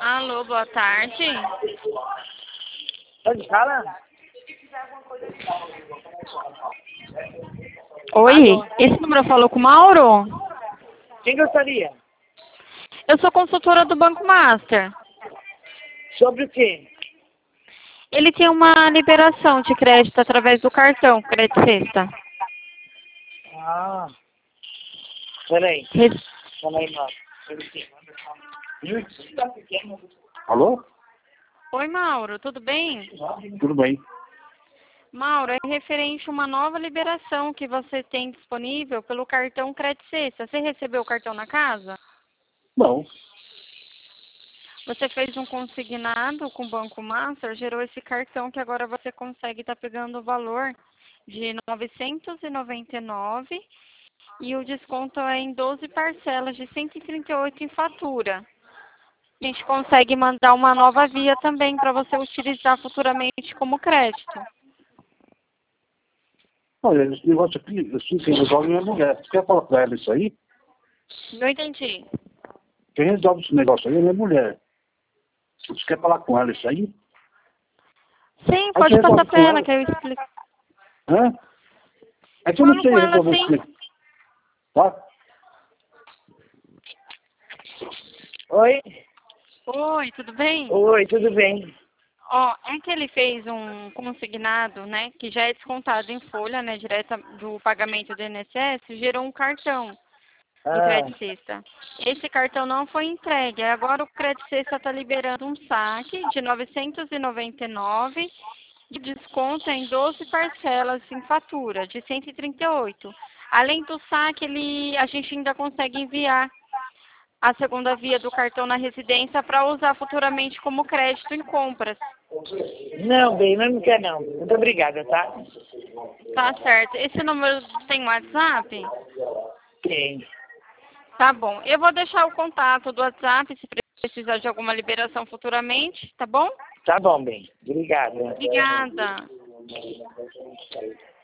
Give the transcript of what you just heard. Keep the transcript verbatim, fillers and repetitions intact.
Alô, boa tarde. Pode falar? Oi, Alô? esse número falou com o Mauro? Quem gostaria? Eu sou consultora do Banco Master. Sobre o quê? Ele tem uma liberação de crédito através do cartão Crédito Sexta. Ah, peraí. Res- Peraí, mano. Alô? Oi, Mauro, tudo bem? Tudo bem. Mauro, é referente a uma nova liberação que você tem disponível pelo cartão Crédito Sexta. Você recebeu o cartão na casa? Bom, Você fez um consignado com o Banco Master, gerou esse cartão que agora você consegue estar pegando o valor de novecentos e noventa e nove reais e o desconto é em doze parcelas de cento e trinta e oito em fatura. A gente consegue mandar uma nova via também para você utilizar futuramente como crédito. Olha, esse negócio aqui, assim, quem resolve é a mulher. Você quer falar pra ela isso aí? Não entendi. Quem resolve esse negócio aí é a minha mulher. Você quer falar com ela isso aí? Sim, Aí pode você passar resolve para com ela ela. que eu explico. Hã? É que eu não Falo sei com ela resolver esse sim. negócio. Tá? oi? Oi, tudo bem? Oi, tudo bem? Ó, é que ele fez um consignado, né, que já é descontado em folha, né, direta do pagamento do I N S S, gerou um cartão do Ah, Crédito Sexta. Esse cartão não foi entregue, agora o Crédito Sexta está liberando um saque de novecentos e noventa e nove reais e desconto em doze parcelas em fatura de cento e trinta e oito. Além do saque, ele, a gente ainda consegue enviar a segunda via do cartão na residência para usar futuramente como crédito em compras. não, bem, mas não quer não. Muito obrigada, tá? Tá certo. Esse número tem WhatsApp? Tem. Tá bom. Eu vou deixar o contato do WhatsApp se precisar de alguma liberação futuramente, tá bom? Tá bom, bem. Obrigada. Obrigada.